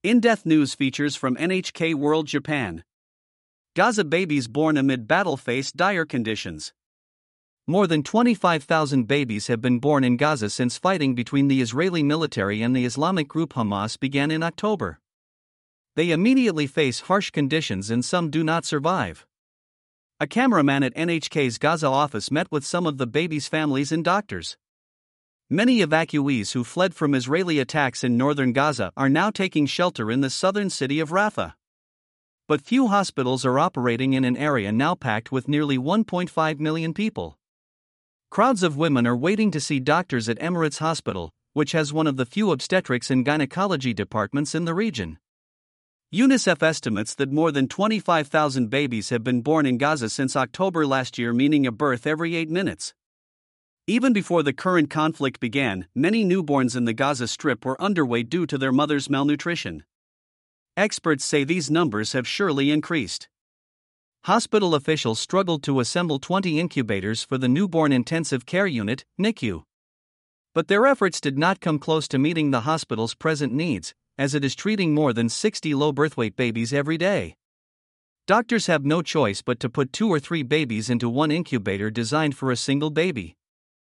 In-depth news features from NHK World Japan. Gaza babies born amid battle face dire conditions. More than 25,000 babies have been born in Gaza since fighting between the Israeli military and the Islamic group Hamas began in October. They immediately face harsh conditions and some do not survive. A cameraman at NHK's Gaza office met with some of the babies' families and doctors. Many evacuees who fled from Israeli attacks in northern Gaza are now taking shelter in the southern city of Rafah. But few hospitals are operating in an area now packed with nearly 1.5 million people. Crowds of women are waiting to see doctors at Emirates Hospital, which has one of the few obstetrics and gynecology departments in the region. UNICEF estimates that more than 25,000 babies have been born in Gaza since October last year, meaning a birth every 8 minutes. Even before the current conflict began, many newborns in the Gaza Strip were underway due to their mother's malnutrition. Experts say these numbers have surely increased. Hospital officials struggled to assemble 20 incubators for the Newborn Intensive Care Unit, NICU. But their efforts did not come close to meeting the hospital's present needs, as it is treating more than 60 low birthweight babies every day. Doctors have no choice but to put 2 or 3 babies into one incubator designed for a single baby.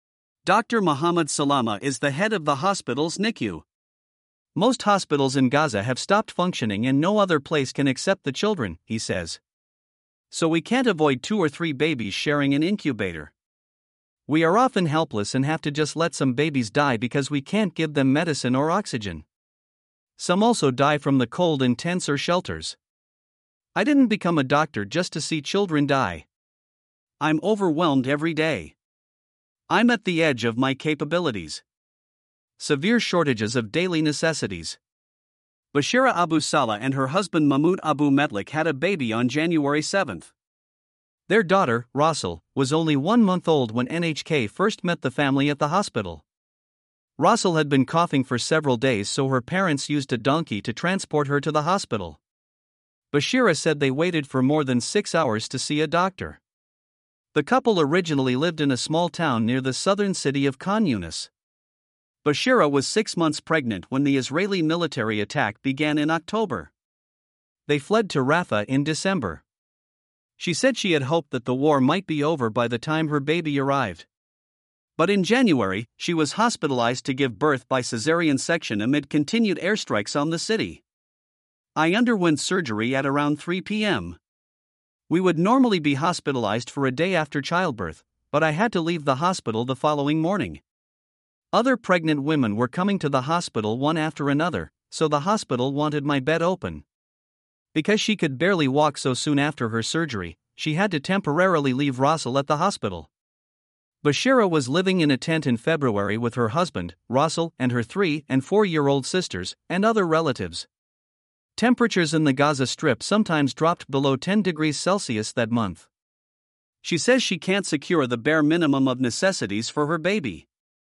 Dr. Mohammed Salama is the head of the hospital's NICU. Most hospitals in Gaza have stopped functioning and no other place can accept the children, he says. So we can't avoid 2 or 3 babies sharing an incubator. We are often helpless and have to just let some babies die because we can't give them medicine or oxygen. Some also die from the cold in tents or shelters. I didn't become a doctor just to see children die. I'm overwhelmed every day. I'm at the edge of my capabilities. Severe shortages of daily necessities. Bashira Abu Salah and her husband Mahmoud Abu Metlik had a baby on January 7th. Their daughter, Rasul, was only 1 month old when NHK first met the family at the hospital. Rasul had been coughing for several days, so her parents used a donkey to transport her to the hospital. Bashira said they waited for more than 6 hours to see a doctor. The couple originally lived in a small town near the southern city of Khan Yunis. Bashira was 6 months pregnant when the Israeli military attack began in October. They fled to Rafah in December. She said she had hoped that the war might be over by the time her baby arrived. But in January, she was hospitalized to give birth by cesarean section amid continued airstrikes on the city. I underwent surgery at around 3 p.m. We would normally be hospitalized for a day after childbirth, but I had to leave the hospital the following morning. Other pregnant women were coming to the hospital one after another, so the hospital wanted my bed open. Because she could barely walk so soon after her surgery, she had to temporarily leave Rasul at the hospital. Bashira was living in a tent in February with her husband, Rasul, and her 3- and 4-year-old sisters, and other relatives. Temperatures in the Gaza Strip sometimes dropped below 10 degrees Celsius that month. She says she can't secure the bare minimum of necessities for her baby.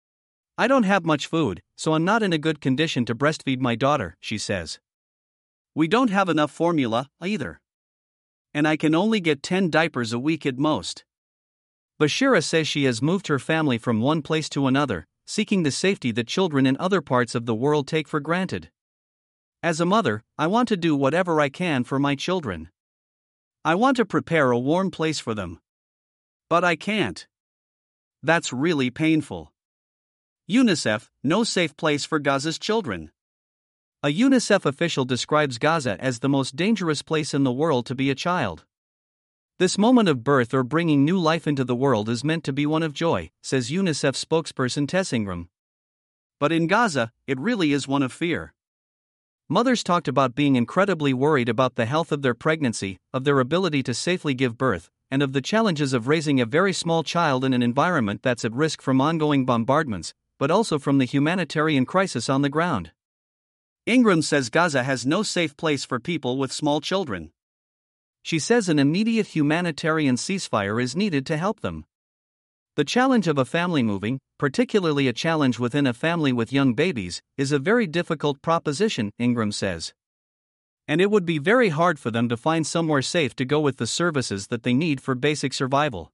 I don't have much food, so I'm not in a good condition to breastfeed my daughter, she says. We don't have enough formula, either. And I can only get 10 diapers a week at most. Bashira says she has moved her family from one place to another, seeking the safety that children in other parts of the world take for granted. As a mother, I want to do whatever I can for my children. I want to prepare a warm place for them. But I can't. That's really painful. UNICEF, no safe place for Gaza's children. A UNICEF official describes Gaza as the most dangerous place in the world to be a child. This moment of birth or bringing new life into the world is meant to be one of joy, says UNICEF spokesperson Tess Ingram. But in Gaza, it really is one of fear. Mothers talked about being incredibly worried about the health of their pregnancy, of their ability to safely give birth, and of the challenges of raising a very small child in an environment that's at risk from ongoing bombardments, but also from the humanitarian crisis on the ground. Ingram says Gaza has no safe place for people with small children. She says an immediate humanitarian ceasefire is needed to help them. The challenge of a family moving, particularly a challenge within a family with young babies, is a very difficult proposition, Ingram says. And it would be very hard for them to find somewhere safe to go with the services that they need for basic survival.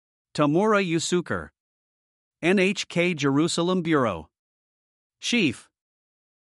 Tamura Yusuker, NHK Jerusalem Bureau Chief.